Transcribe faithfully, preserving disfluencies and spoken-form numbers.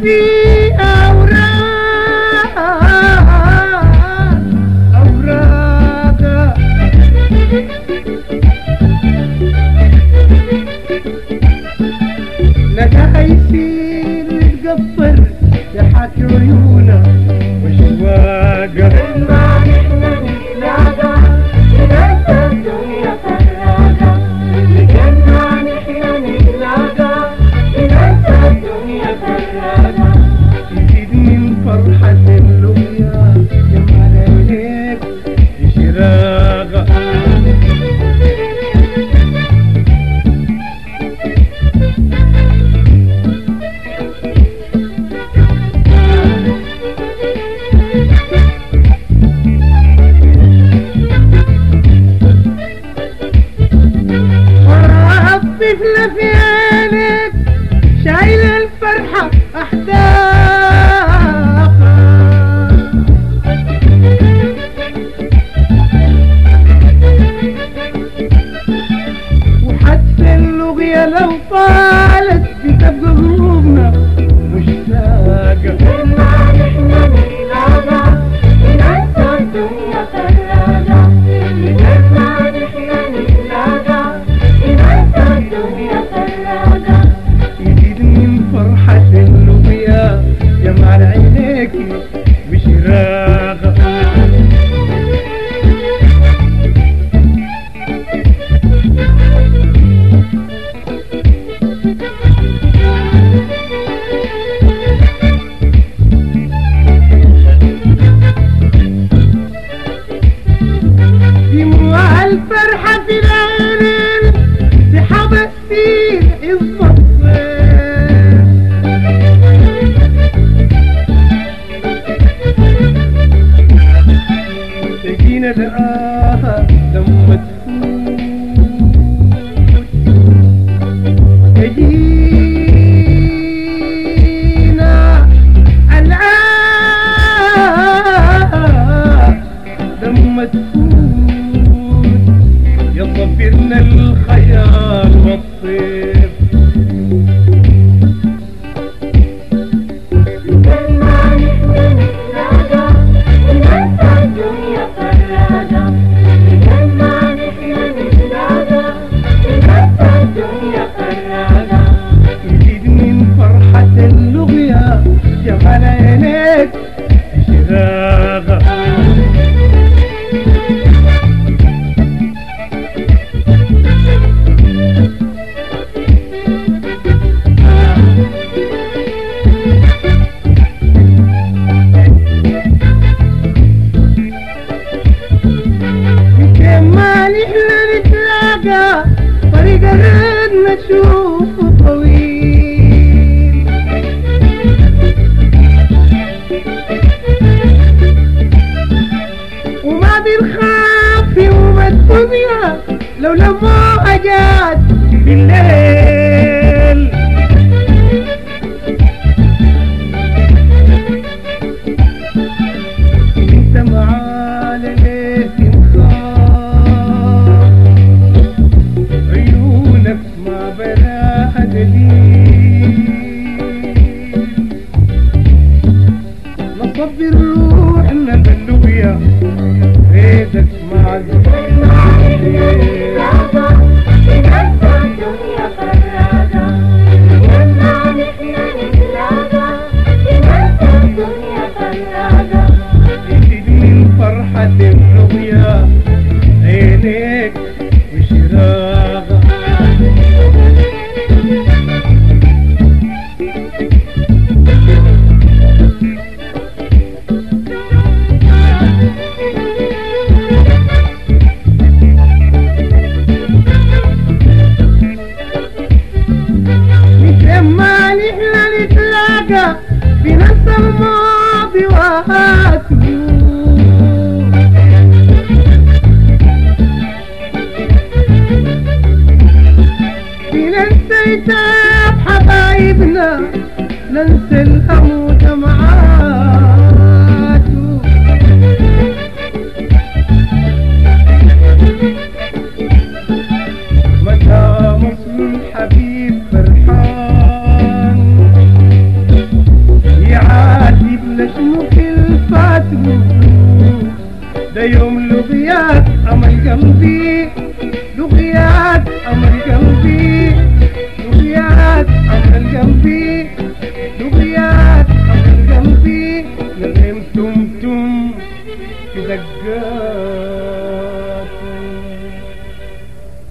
في أوراق أوراق لقى يصير يتقفل يحكي عيونه وشواقه ما نحن نتلاقى ننسى الدنيا فراقة لكن ما نحن نتلاقى ننسى الدنيا فراقة يزيد من فرحة اللقيا جمال عينيك إشراقة طفلة في عينك شايلة الفرحة أحداقها وحتى اللغية لو طالت بتبقى قلوبنا مشتاقة ما نحن نتلاقى ننسى الدنيا فراقة لكن ما نحن نتلاقى ننسى الدنيا فراقة يزيد من فرحة اللقيا جمال عينيكي بشراقة دموع الفرحة في العين سحاب السيل الصفين تجينا دقاها لما تفوت تجينا الآن لما تفوت يصفرنا الخيال والطير لكن ما نحن نتلاقى ننسى الدنيا فراقة لكن ما نحن نتلاقى ننسى الدنيا فراقة يزيد من فرحة اللقيا جمال عينيك شراقة يمكن ما نحن نتلاقى طريق الرد نشوفه طويل وما بنخاف يوم الدنيا لو لما جات بالليل انت معانا ليه تنخاف عيونك ما بلاها دليل نصبر روحنا باللقيا ريدك مع الزين ننسى الدنيا فراقة لكن ما نحن نتلاقى ننسى الدنيا فراقة يزيد من فرحة اللقيا عينيك وشراقة مثل ما نحن نتلاقى بنفس الماضي وهاته بننسى يتاب حبايبنا ننسى الهم ودمعاته متى مصر الحبيب فرحان واتو ده يوم لقياك أمل قلبي